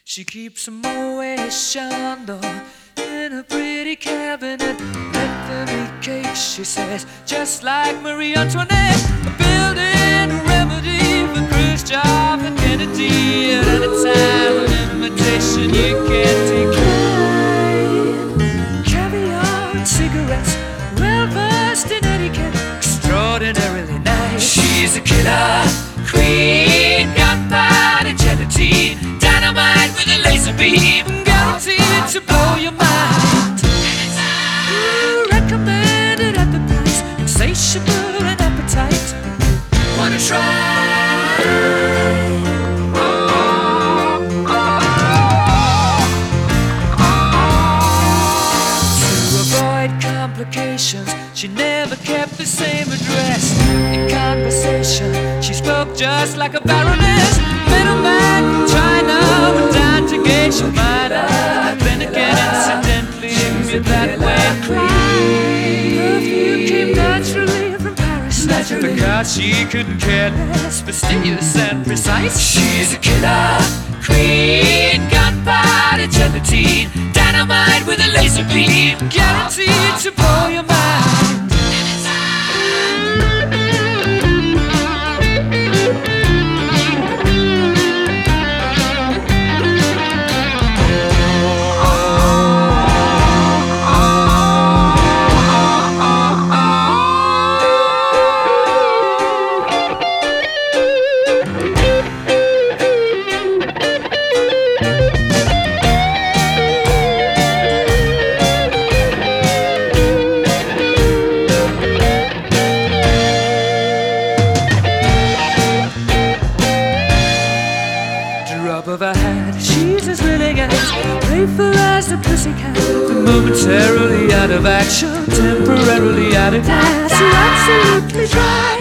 She keeps a Moet Chandon in a pretty cabinet. Let them eat cake, she says, just like Marie Antoinette. A building remedy for Khrushchev and Kennedy. At any time, an invitation you can't decline. Caviar and cigarettes, well versed in etiquette, extraordinarily nice. She's a killer queen, gunpowder gelatine, dynamite with a laser beam, guaranteed to blow your mind. Recommended at the price, insatiable and appetite. Wanna try? To avoid complications, she never kept the same address. In conversation, she spoke just like a baroness. Middleman from China went down to Geisha Minor. Then again, incidentally, me that way. Perfume came naturally from Paris, because she couldn't care less, fastidious and precise. She's a killer queen, gunpowder gelatine, dynamite with a laser beam, guaranteed to blow your mind. Of her hat, she's as willing as playful as the pussycat, but momentarily out of action, temporarily out of gas. You're absolutely dry.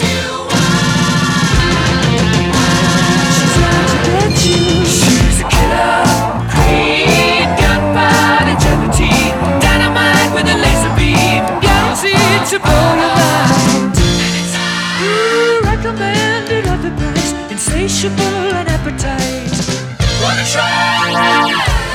She's out to get you. She's a killer queen, gunpowder gelatine, dynamite with a laser beam, guaranteed to blow your mind. Recommended at the price, insatiable and appetite. Wanna try?